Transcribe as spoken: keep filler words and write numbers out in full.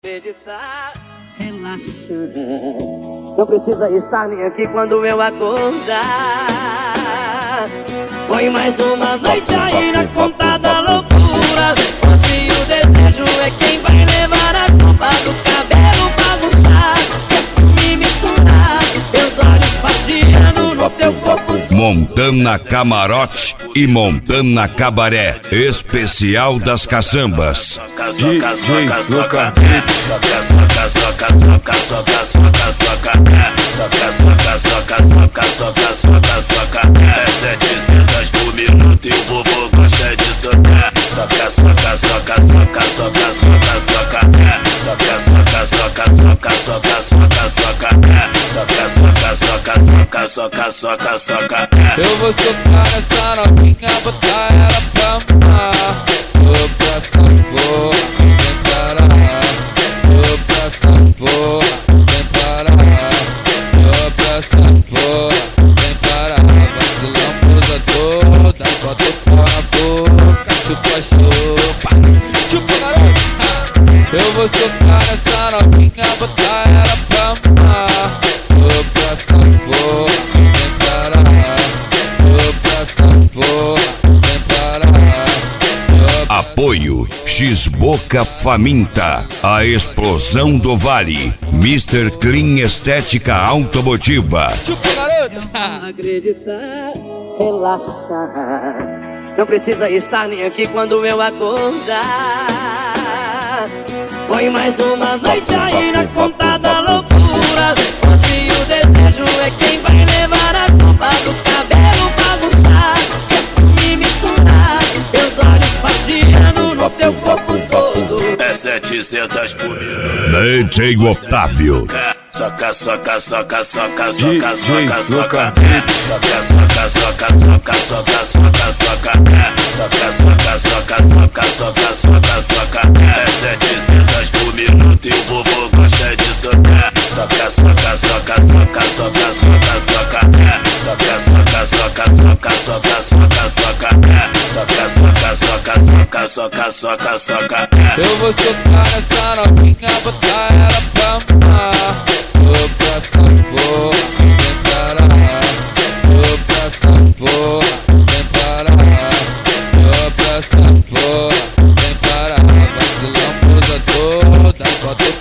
Acreditar, relaxa. Não precisa estar nem aqui quando eu acordar. Foi mais uma noite aí na conta da loucura. Hoje o desejo é quem vai levar a culpa do cabelo bagunçado e misturar teus olhos passeando no teu corpo. Montana Camarote e Montana Cabaré, especial das caçambas. D J Luca Beat. Soca, soca, soca, soca, soca, soca, soca, soca, soca, soca, soca, soca, soca, soca. É setecentos por minuto e o vovô gosta de socar. Soca, soca, soca, soca, soca, soca, soca, soca, soca, soca, soca, soca, soca, soca, soca, soca, soca, soca, soca, soca. Eu vou socar essa novinha, botar ela pra mamar. Vou pra essa porra, sem parar. Vou pra essa porra, sem parar. Vou pra essa porra, sem parar. Vacilão abusador, dá bota o pau na boca. Chupa, chupa, chupa, garoto. Eu vou socar essa novinha, botar ela pra mamar. Vou pra essa porra, sem parar. Apoio X-Boca Faminta, a explosão do Vale, mister Clean Estética Automotiva. Não acreditar, relaxa. Não precisa estar nem aqui quando eu acordar. Foi mais uma noite aí na conta da loucura. Hoje o desejo é quem vai levar a culpa do cabelo bagunçado e misturar teus olhos passeando no teu corpo todo. É setecentos por minuto. D J Otávio. Soca, soca, soca, soca, D soca, J soca, Luca soca, Beat. soca, soca, soca, soca, soca, soca, soca, soca, soca, soca, soca, soca, soca, soca. É setecentos por minuto e o vovô gosta de socar. Soca, soca, soca, soca, soca, soca, soca, soca, soca, soca, soca, soca, soca, soca, soca, soca, soca, soca, soca, soca. Eu vou socar essa novinha, botar ela pra mamar. Vou pra essa porra, sem parar. Vou pra essa porra, sem parar. Vou pra essa porra, sem parar. Vacilão abusador, dá bota o